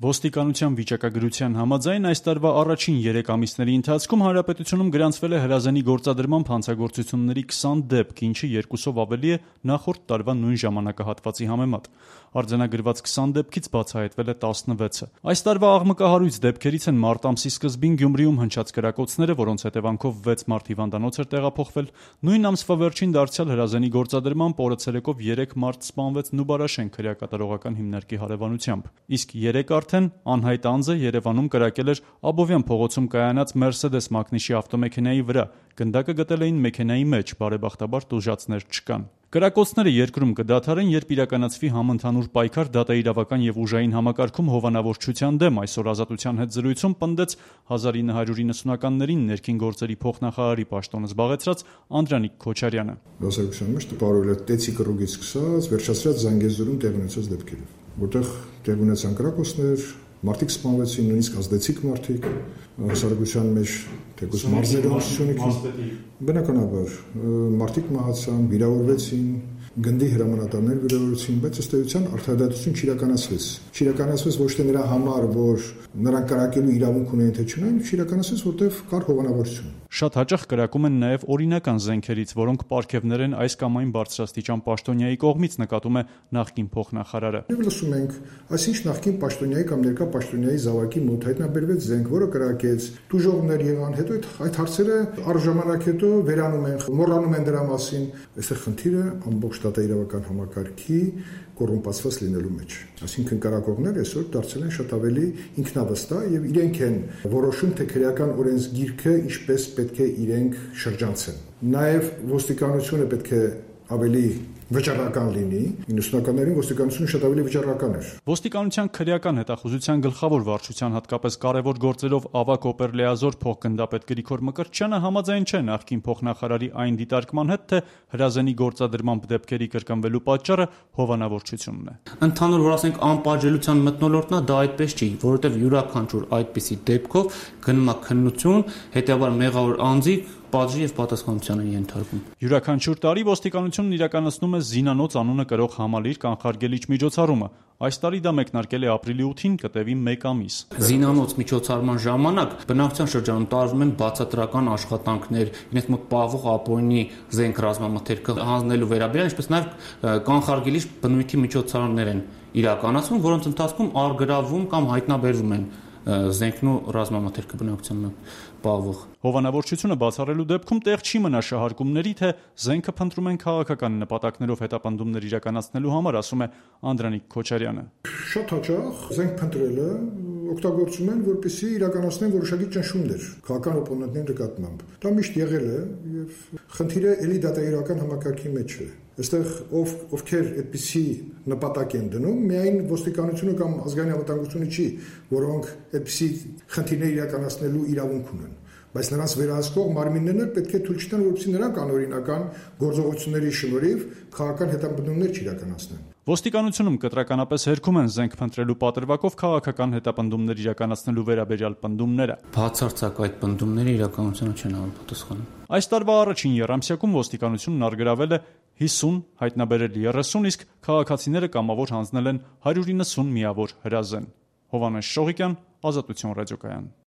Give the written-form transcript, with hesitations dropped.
Ոստիկանության վիճակագրության համաձայն այս տարվա առաջին 3 ամիսների ընթացքում հանրապետությունում գրանցվել է հրազենի գործադրման հանցագործությունների 20 դեպք, ինչը 2-ով ավելի է նախորդ տարվա նույն ժամանակահատվածի համեմատ։ Արձանագրված 20 դեպքից բացահայտվել է 16-ը։ Այս տարվա աղմկահարույց դեպքերից են մարտ ամսի սկզբին Գյումրիում հնչած կրակոցները, որոնց հետևանքով 6 մարդ հիվանդանոց էր տեղափոխվել։ Նույն ամսվա վերջին դարձյալ հրազենի գործադրմամբ օրը ցերեկով 3 մարդ սպանվեց Նուբարաշեն քրեակատարողական հիմնարկի հարևանությամբ։ Իսկ 3 արդեն անհայտ անձը Երևանում կրակել էր Աբովյան փողոցում կայանած Mercedes մակնիշի ավտոմեքենայի վրա։ Գնդակը գտել էին մեքենայի մեջ, բարեբախտաբար տուժածներ չկան։ Կրակոցները երկրում կդադարեն, երբ իրականացվի համընդհանուր պայքար դատաիրավական եւ ուժային համակարգում հովանավորչության դեմ, այսօր Ազատության հետ զրույցում պնդեց 1990-ականներին ներքին գործերի փոխնախարարի պաշտոնը զբաղեցրած Անդրանիկ Քոչարյանը։ Հասարակության մեջ տպավորվել է Տեցի կռուգից սկսած, վերջացրած Զանգեզուրում տեղ ունեցած դեպքերով, որտեղ տեղ ունեցան կրակոցներ, մարդիկ սպանվեցին, նույնիսկ ազդեցիկ մարդիկ, հասարակության մեջ թեկուզ մարզերով, բնականաբար մարդիկ մահացան, վիրավորվեցին, գնդի հրամանատարներ վիրավորվեցին, բայց ըստ էության արդարադատություն չիրականացվեց ոչ թե նրա համար, որ նրանք կրակելու իրավունք ունեն թե չունեն, չիրականացվեց, որտեղ կար հովանավորություն։ Շատ հաճախ կրակում են նաև օրինական զենքերից, որոնք պարգևներ են այս կամ այն բարձրաստիճան պաշտոնյայի կողմից, նկատում է նախկին փոխնախարարը։ Եվ լսում ենք, այսինչ նախկին պաշտոնյայի կամ ներկա պաշտոնյայի զավակի մոտ հայտնաբերվեց զենք, որը կրակեց, տուժողներ եղան, հետո այդ հարցերը առժամանակ հետո վերանում են, մոռանում են դրա մասին։ Այստեղ խնդիրը ամբողջ դատաիրավական համակարգի կոռումպացված լինելու մեջ։ Այսինքն կրակողները այսօր դարձել են շատ ավելի ինքնավստահ եւ իրենք են որոշում, թե քրեական օրենսգիրքը ինչպես պետք է իրենք շրջանցեն։ Նաեւ ոստիկանությունը պետք է ավելի վճռական լինի։ 90-ականներին ոստիկանությունը շատ ավելի վճռական էր։ Ոստիկանության քրեական հետախուզության գլխավոր վարչության հատկապես կարևոր գործերով ավագ օպերլեազոր փոխգնդապետ Գրիգոր Մկրտչյանը համաձայն չէ նախկին փոխնախարարի այն դիտարկման հետ, թե հրազենի գործադրմամբ դեպքերի կրկնվելու պատճառը հովանավորչությունն է։ Ընդհանուր որ ասենք անպատժելիության մթնոլորտն է, դա այդպես չի, որովհետև յուրաքանչյուր այդպիսի դեպքով գնում է քննություն, հետեւաբար մեղավոր անձի պատժի եւ պատասխանատվության են ենթարկվում։ Յուրաքանչյուր տարի ոստիկանությունն իրականացնում է զինանոց անունը կրող համալիր կանխարգելիչ միջոցառումը։ Այս տարի դա մեկնարկել է ապրիլի 8-ին, կտևի 1 ամիս։ Զինանոց միջոցառման ժամանակ բնակչության շրջանում տարվում են բացատրական աշխատանքներ, իրենց մոտ պահվող ապօրինի զենք ռազմամթերքը հանձնելու վերաբերյալ, ինչպես նաեւ կանխարգելիչ բնույթի միջոցառումներ են իրականացվում, որոնց ընթացքում արգրավում կամ հայտնաբերվում են զենքն ու ռազմամթերքը բնակչության մոտ պահվող։ Հովանավորչությունը բացառելու դեպքում տեղ չի մնա շահարկումների, թե զենքը փնտրում են քաղաքական նպատակներով հետապնդումներ իրականացնելու համար, ասում է Անդրանիկ Քոչարյանը։ Շատ հաճախ զենք փնտրելը օգտագործում են, որպեսզի իրականացնեն որոշակի ճնշումներ քաղաքական օպոնենտների նկատմամբ։ Դա միշտ եղել է եւ խնդիրը էլի դատաիրական համակարգի մեջ է։ Այստեղ ովքեր այդպիսի նպատակ են դնում, միայն ոստիկանությունը կամ ազգային անվտանգությունը չի, որոնք այդպիսի խնդիրներ իրականացնելու իրավունք ունեն։ Բայց նրանց վերահսկող մարմիններն պետք է թույլ չտան, որպեսզի նրանք անօրինական գործողությունների շնորհիվ քաղաքական հետապնդումներ չիրականացնեն։ Ոստիկանությունում կտրականապես հերքում են զենք փնտրելու պատրվակով քաղաքական հետապնդումներ իրականացնելու վերաբերյալ պնդումները։ Բացարձակ այդ պնդումները իրականությանը չեն համապատասխանում։ Այս տարվա առաջին եռամսյակում ոստիկանությունն արգրավել է 50, հայտնաբերել 30, իսկ քաղաքացիները կամավոր հանձնել են 190 միավոր հրազեն։ Հովհաննես Շողիկյան, Ազատություն ռադիոկայան։